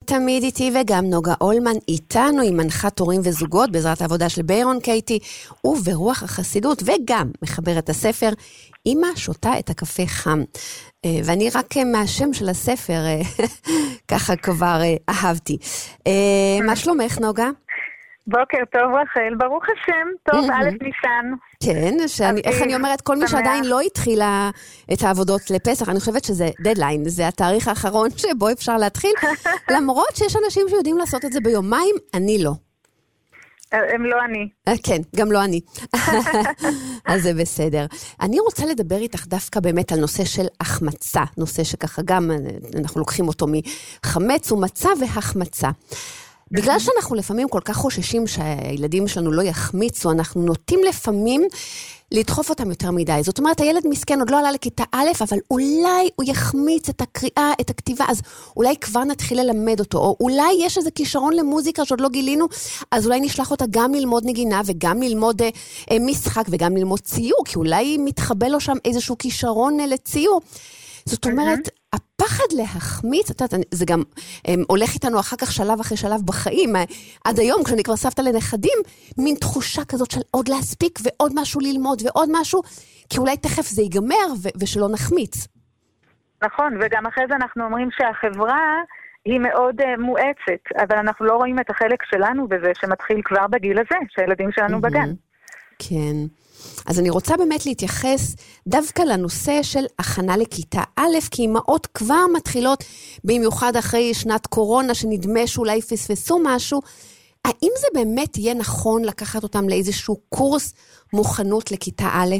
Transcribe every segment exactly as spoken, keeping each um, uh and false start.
תמיד איתי, וגם נוגה אולמן איתנו, עם מנחת הורים וזוגות בעזרת העבודה של ביירון קייטי, וברוח החסידות, וגם מחברת הספר אמא שותה את הקפה חם. ואני רק מהשם של הספר ככה כבר אהבתי. מה שלומך, נוגה? בוקר טוב רחל, ברוך השם, טוב, א' ניסן. כן, שאני, איך אני אומרת, כל מי שעדיין לא התחילה את העבודות לפסח, אני חושבת שזה דדליין, זה התאריך האחרון שבו אפשר להתחיל, למרות שיש אנשים שיודעים לעשות את זה ביומיים, אני לא. הם לא אני. כן, גם לא אני. אז זה בסדר. אני רוצה לדבר איתך דווקא באמת על נושא של החמצה, נושא שככה גם אנחנו לוקחים אותו מחמץ ומצה והחמצה. בגלל שאנחנו לפעמים כל כך חוששים שהילדים שלנו לא יחמיצו, אנחנו נוטים לפעמים לדחוף אותם יותר מדי. זאת אומרת, הילד מסכן עוד לא עלה לכיתה א', אבל אולי הוא יחמיץ את הקריאה, את הכתיבה, אז אולי כבר נתחיל ללמד אותו, או אולי יש איזה כישרון למוזיקה שעוד לא גילינו, אז אולי נשלח אותה גם ללמוד נגינה, וגם ללמוד אה, אה, משחק, וגם ללמוד ציור, כי אולי מתחבא לו שם איזשהו כישרון אה, לציור. זאת אומרת, הפחד להחמיץ, אתה, זה גם הם, הולך איתנו אחר כך שלב אחרי שלב בחיים, עד היום כשאני כבר סבתא לנכדים, מין תחושה כזאת של עוד להספיק ועוד משהו ללמוד ועוד משהו, כי אולי תכף זה ייגמר ו- ושלא נחמיץ. נכון, וגם אחרי זה אנחנו אומרים שהחברה היא מאוד uh, מואצת, אבל אנחנו לא רואים את החלק שלנו בזה שמתחיל כבר בגיל הזה, שהילדים שלנו mm-hmm. בגן. כן. אז אני רוצה באמת להתייחס דווקא לנושא של הכנה לכיתה א', כי אמאות כבר מתחילות, במיוחד אחרי שנת קורונה, שנדמה שאולי פספסו משהו, האם זה באמת יהיה נכון לקחת אותם לאיזשהו קורס מוכנות לכיתה א'?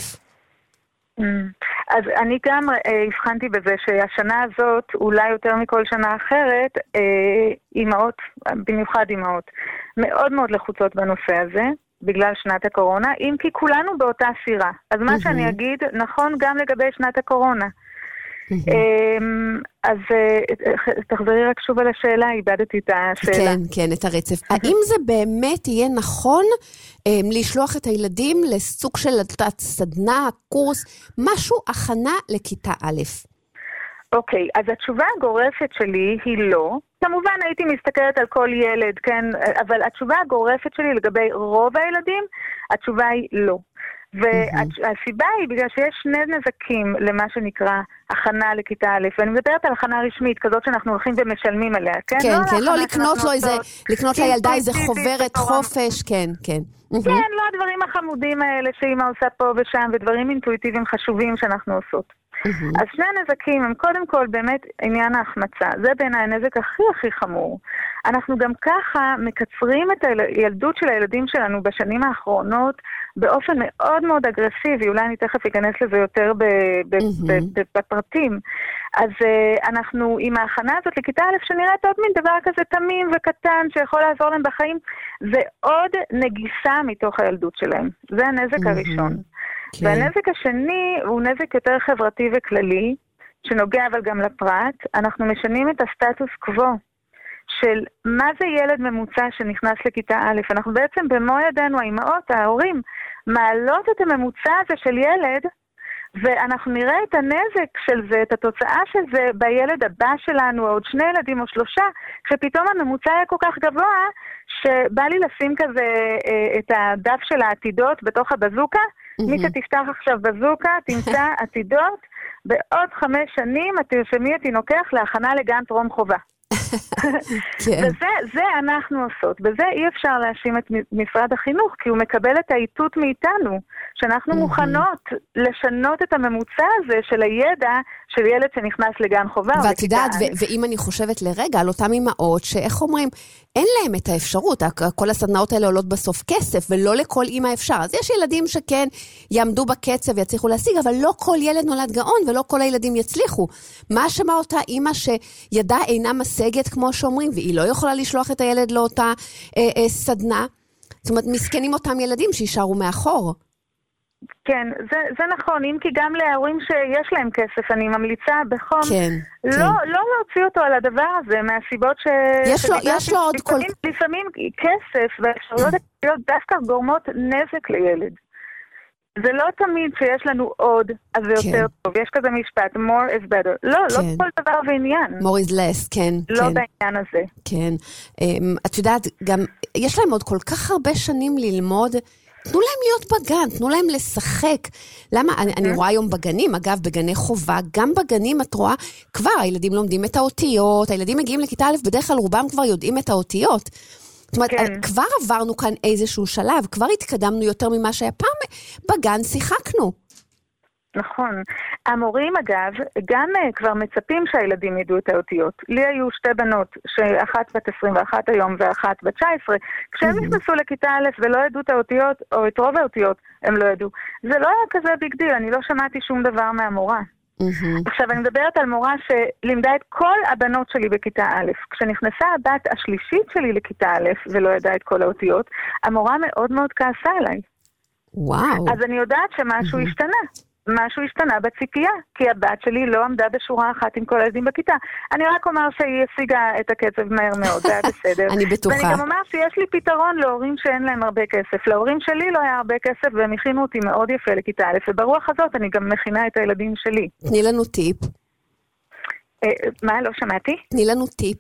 אז אני גם הבחנתי בזה שהשנה הזאת, אולי יותר מכל שנה אחרת, אמאות, במיוחד אמאות, מאוד מאוד לחוצות בנושא הזה, בגלל שנת הקורונה, אם כי כולנו באותה סירה. אז מה שאני אגיד, נכון גם לגבי שנת הקורונה. אז תחזרי רק שוב על השאלה, איבדתי את השאלה. כן, כן, את הרצף. האם זה באמת יהיה נכון לשלוח את הילדים לסוג של סדנה, קורס, משהו הכנה לכיתה א'? אוקיי, אז התשובה הגורפת שלי היא לא. כמובן הייתי מסתכלת על כל ילד, כן, אבל התשובה הגורפת שלי לגבי רוב הילדים, התשובה היא לא. והסיבה היא בגלל שיש שני נזקים למה שנקרא הכנה לכיתה א', ואני מדברת על הכנה רשמית, כזאת שאנחנו הולכים ומשלמים עליה, כן? כן, כן, לא לקנות לו איזה, לקנות לילדה איזה חוברת חופש, כן, כן. כן, לא הדברים החמודים האלה שאמא עושה פה ושם, ודברים אינטואיטיביים חשובים שאנחנו עושות. אז שני הנזקים הם קודם כל באמת עניין ההחמצה. זה בעיניי הנזק הכי הכי חמור. אנחנו גם ככה מקצרים את הילדות של הילדים שלנו בשנים האחרונות באופן מאוד מאוד אגרסיבי. אולי אני תכף אכנס לזה יותר בפרטים. אז אנחנו עם ההכנה הזאת לכיתה א' שנראית עוד מין דבר כזה תמים וקטן שיכול לעזור להם בחיים, זה עוד נגיסה מתוך הילדות שלהם. זה הנזק הראשון. כן. והנזק השני הוא נזק יותר חברתי וכללי, שנוגע אבל גם לפרט. אנחנו משנים את הסטטוס קוו של מה זה ילד ממוצע שנכנס לכיתה א'. אנחנו בעצם במו ידינו, האמהות, ההורים, מעלות את הממוצע הזה של ילד, ואנחנו נראה את הנזק של זה, את התוצאה של זה בילד הבא שלנו, או עוד שני ילדים או שלושה, כשפתאום הממוצע היה כל כך גבוה, שבא לי לשים כזה את הדף של העתידות בתוך הבזוקה, מי שתפתח עכשיו בזוקה, תמצא עתידות, בעוד חמש שנים את תרשמי את תינוקך להכנה לגן טרום חובה. וזה זה אנחנו עושות. בזה אי אפשר להאשים את משרד החינוך, כי הוא מקבל את העיתות מאיתנו, שאנחנו מוכנות לשנות את הממוצע הזה של הידע של ילד שנכנס לגן חובה. ואת יודעת, ואם אני חושבת לרגע על אותם אמהות, שאיך אומרים, אין להם את האפשרות, כל הסדנאות האלה עולות בסוף כסף, ולא לכל אמא אפשר. אז יש ילדים שכן יעמדו בקצב ויצליחו להשיג, אבל לא כל ילד נולד גאון, ולא כל הילדים יצליחו. מה שמה אותה אמא שידה אינה משגת, כמו שאומרים, והיא לא יכולה לשלוח את הילד לאותה אה, אה, סדנה? זאת אומרת, מסכנים אותם ילדים שישארו מאחור. כן, זה, זה נכון, אם כי גם להורים שיש להם כסף, אני ממליצה בחום, כן, לא, כן. לא להוציא אותו על הדבר הזה, מהסיבות ש... יש לו, יש לו עוד לפעמים, כל... לפעמים כסף והאפשרויות הכספיות דווקא גורמות נזק לילד. זה לא תמיד שיש לנו עוד, אז זה יותר טוב. יש כזה משפט, more is better. לא, לא כל דבר ועניין. more is less, כן. לא בעניין הזה. כן. את יודעת, גם יש להם עוד כל כך הרבה שנים ללמוד, תנו להם להיות בגן, תנו להם לשחק. למה? אני, אני רואה היום בגנים, אגב, בגני חובה, גם בגנים את רואה, כבר הילדים לומדים את האותיות, הילדים מגיעים לכיתה א', בדרך כלל רובם כבר יודעים את האותיות. זאת אומרת, כן. כבר עברנו כאן איזשהו שלב, כבר התקדמנו יותר ממה שהיה פעם, בגן שיחקנו. נכון. המורים אגב, גם uh, כבר מצפים שהילדים ידעו את האותיות. לי היו שתי בנות, שאחת בת עשרים ואחת היום ואחת בת תשע עשרה, כשהם mm-hmm. נכנסו לכיתה א' ולא ידעו את האותיות, או את רוב האותיות, הם לא ידעו. זה לא היה כזה ביג דיל, אני לא שמעתי שום דבר מהמורה. Mm-hmm. עכשיו, אני מדברת על מורה שלימדה את כל הבנות שלי בכיתה א'. כשנכנסה הבת השלישית שלי לכיתה א' ולא ידעה את כל האותיות, המורה מאוד מאוד כעסה עליי. וואו. אז אני יודעת שמשהו mm-hmm. השתנה. משהו השתנה בציפייה, כי הבת שלי לא עמדה בשורה אחת עם כל הילדים בכיתה. אני רק אומר שהיא השיגה את הקצב מהר מאוד, זה היה בסדר. אני בטוחה. ואני גם אומר שיש לי פתרון להורים שאין להם הרבה כסף. להורים שלי לא היה הרבה כסף, והם הכינו אותי מאוד יפה לכיתה א', וברוח הזאת אני גם מכינה את הילדים שלי. תני לנו טיפ. מה? לא שמעתי? תני לנו טיפ.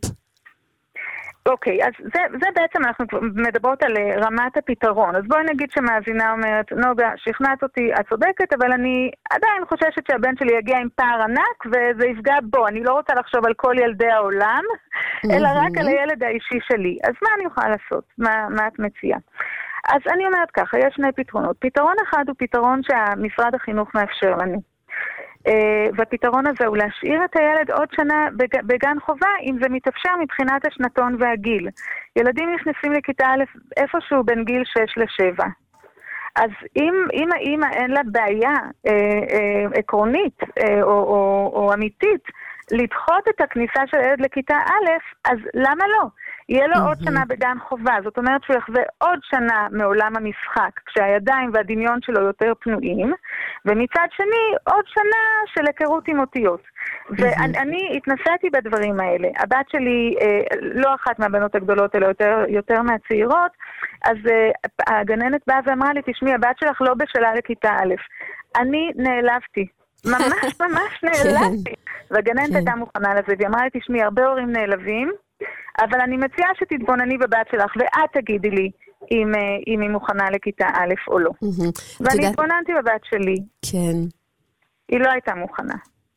אוקיי, אז זה, זה בעצם אנחנו מדברות על רמת הפתרון. אז בואי נגיד שמאזינה אומרת, נוגה, שכנעת אותי, את צודקת, אבל אני עדיין חוששת שהבן שלי יגיע עם פער ענק, וזה יפגע בו. אני לא רוצה לחשוב על כל ילדי העולם, אלא רק על הילד האישי שלי. אז מה אני יכולה לעשות? מה, מה את מציעה? אז אני אומרת ככה, יש שני פתרונות. פתרון אחד הוא פתרון שהמשרד החינוך מאפשר לנו. Uh, והפתרון הזה הוא להשאיר את הילד עוד שנה בג... בגן חובה, אם זה מתאפשר מבחינת השנתון והגיל. ילדים נכנסים לכיתה א' איפשהו בין גיל שש לשבע. אז אם, אם האמא אין לה בעיה אה, אה, עקרונית אה, או, או, או אמיתית לדחות את הכניסה של הילד לכיתה א', אז למה לא? יהיה לו עוד שנה בגן חובה, זאת אומרת שהוא יחווה עוד שנה מעולם המשחק, כשהידיים והדמיון שלו יותר פנויים, ומצד שני עוד שנה של היכרות עם אותיות. ואני התנסיתי בדברים האלה. הבת שלי, לא אחת מהבנות הגדולות, אלא יותר, יותר מהצעירות, אז הגננת באה ואמרה לי, תשמעי, הבת שלך לא בשלה לכיתה א'. אני נעלבתי. ממש ממש נעלבתי. והגננת הייתה מוכנה לזה, והיא אמרה לי, תשמעי, הרבה הורים נעלבים, אבל אני מציעה שתתבונני בבת שלך, ואת תגידי לי אם, אם היא מוכנה לכיתה א' או לא. ואני התבוננתי בבת שלי. כן. היא לא הייתה מוכנה.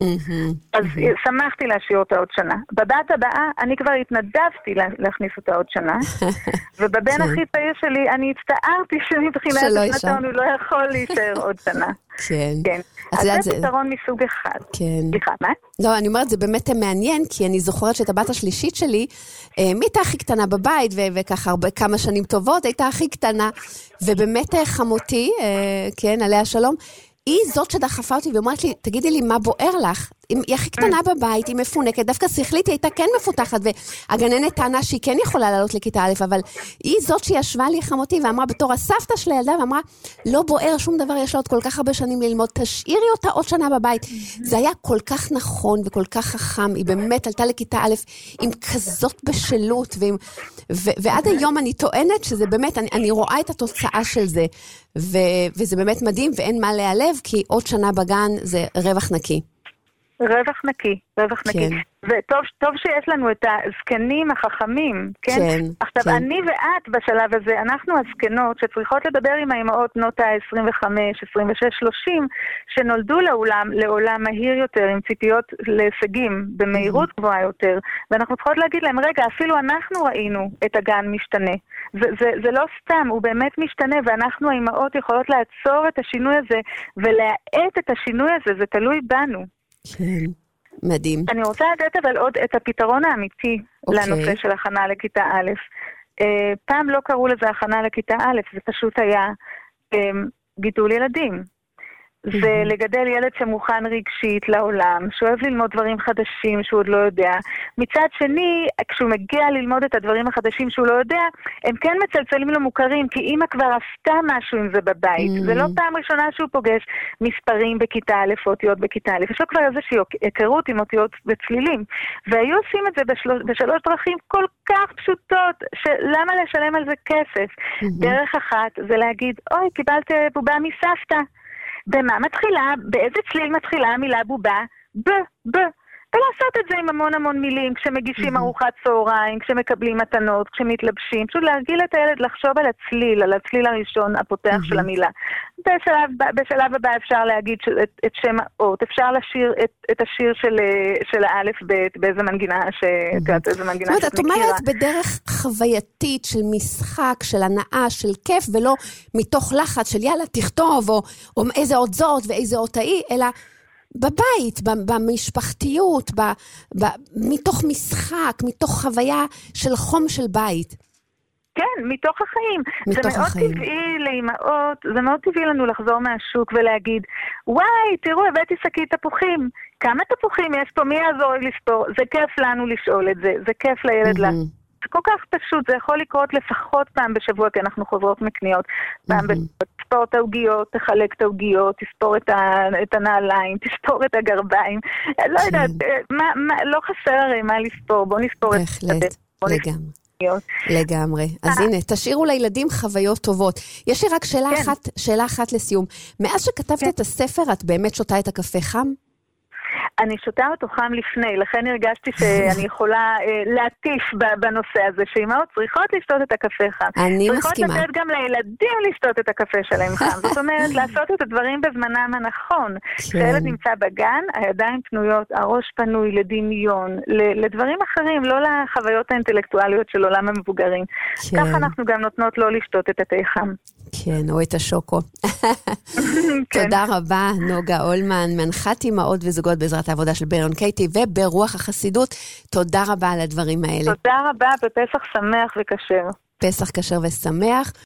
אז שמחתי להשאיר אותה עוד שנה. בבת הבאה אני כבר התנדבתי להכניס אותה עוד שנה, ובבן הכי צעיר שלי אני הצטערתי שמבחינת השנתון הוא לא יכול להישאר עוד שנה. כן. אז זה פתרון מסוג אחד. כן. סליחה, מה? לא, אני אומרת, זה באמת מעניין, כי אני זוכרת שאת הבת השלישית שלי, מי הייתה הכי קטנה בבית, וככה כמה שנים טובות, הייתה הכי קטנה, ובאמת חמותי, כן, עליה שלום, היא זאת שדחפה אותי ואומרת לי, תגידי לי מה בוער לך? היא הכי קטנה בבית, היא מפונקת, דווקא שכלית, היא הייתה כן מפותחת, והגננת טענה שהיא כן יכולה לעלות לכיתה א', אבל היא זאת שישבה לי חמותי, ואמרה בתור הסבתא של הילדה, ואמרה, לא בוער שום דבר, יש לה עוד כל כך הרבה שנים ללמוד, תשאירי אותה עוד שנה בבית. זה היה כל כך נכון וכל כך חכם, היא באמת עלתה לכיתה א', עם כזאת בשלות, ועם, ו, ועד היום אני טוענת שזה באמת, אני, אני רואה את התוצאה של זה, ו, וזה באמת מדהים, ואין מה להיעלב, כי עוד שנה בגן זה רווח נקי. רווח נקי, רווח כן. נקי. וטוב טוב שיש לנו את הזקנים החכמים, כן? כן עכשיו, כן. אני ואת בשלב הזה, אנחנו הזקנות שצריכות לדבר עם האמהות נוט ה-עשרים וחמש, עשרים ושש, שלושים, שנולדו לעולם, לעולם מהיר יותר, עם ציפיות להישגים, במהירות mm-hmm. גבוהה יותר, ואנחנו צריכות להגיד להם, רגע, אפילו אנחנו ראינו את הגן משתנה. זה, זה, זה לא סתם, הוא באמת משתנה, ואנחנו האמהות יכולות לעצור את השינוי הזה, ולהאט את השינוי הזה, זה תלוי בנו. כן, מדהים. אני רוצה לתת אבל עוד את הפתרון האמיתי okay. לנושא של הכנה לכיתה א'. Uh, פעם לא קראו לזה הכנה לכיתה א', זה פשוט היה um, גידול ילדים. זה לגדל ילד שמוכן רגשית לעולם, שאוהב ללמוד דברים חדשים שהוא עוד לא יודע. מצד שני, כשהוא מגיע ללמוד את הדברים החדשים שהוא לא יודע, הם כן מצלצלים לו מוכרים, כי אמא כבר עשתה משהו עם זה בבית. Mm-hmm. זה לא פעם ראשונה שהוא פוגש מספרים בכיתה א', אותיות בכיתה א'. יש לו כבר איזושהי היכרות עם אותיות וצלילים. והיו עושים את זה בשלוש, בשלוש דרכים כל כך פשוטות, שלמה לשלם על זה כסף? Mm-hmm. דרך אחת זה להגיד, אוי, קיבלת בובה מסבתא. במה מתחילה, באיזה צליל מתחילה המילה בובה? ב, ב. ולעשות את זה עם המון המון מילים, כשמגישים ארוחת צהריים, כשמקבלים מתנות, כשמתלבשים, פשוט להרגיל את הילד לחשוב על הצליל, על הצליל הראשון הפותח של המילה. בשלב, בשלב הבא אפשר להגיד את, את שם האות, אפשר לשיר את, את השיר של, של האלף בית, באיזה מנגינה שאת, איזה מנגינה שאת מכירה. את אומרת בדרך חווייתית של משחק, של הנאה, של כיף, ולא מתוך לחץ של יאללה תכתוב, או, או איזה אות זאת ואיזה אות האי, אלא בבית, במשפחתיות, ב, ב, מתוך משחק, מתוך חוויה של חום של בית. כן, מתוך החיים. מתוך זה מאוד החיים. טבעי לאמאות, זה מאוד טבעי לנו לחזור מהשוק ולהגיד, וואי, תראו, הבאתי שקית תפוחים. כמה תפוחים יש פה? מי יעזור לי לספור? זה כיף לנו לשאול את זה, זה כיף לילד לה. זה כל כך פשוט, זה יכול לקרות לפחות פעם בשבוע, כי אנחנו חוזרות מקניות. פעם בשבוע, תספור את העוגיות, תחלק את העוגיות, תספור את, ה, את הנעליים, תספור את הגרביים. לא יודעת, מה, מה, לא חסר הרי מה לספור, בוא נספור את זה. בהחלט, לגמרי. לגמרי. אז הנה, תשאירו לילדים חוויות טובות. יש לי רק שאלה אחת, שאלה אחת לסיום. מאז שכתבת את הספר, את באמת שותה את הקפה חם? אני שותה אותו חם לפני, לכן הרגשתי שאני יכולה אה, להטיף בנושא הזה, שאימהות צריכות לשתות את הקפה חם. אני צריכות מסכימה. צריכות לתת גם לילדים לשתות את הקפה שלהם חם. זאת אומרת, לעשות את הדברים בזמנם הנכון. כשילד נמצא בגן, הידיים פנויות, הראש פנוי לדמיון, לדברים אחרים, לא לחוויות האינטלקטואליות של עולם המבוגרים. כן. כך אנחנו גם נותנות לא לשתות את התה חם. כן, או את השוקו. תודה רבה, נוגה אולמן, מנחת אימהות וזוגות בעזרת העבודה של בריון קייטי וברוח החסידות. תודה רבה על הדברים האלה. תודה רבה, בפסח שמח וכשר. פסח כשר ושמח.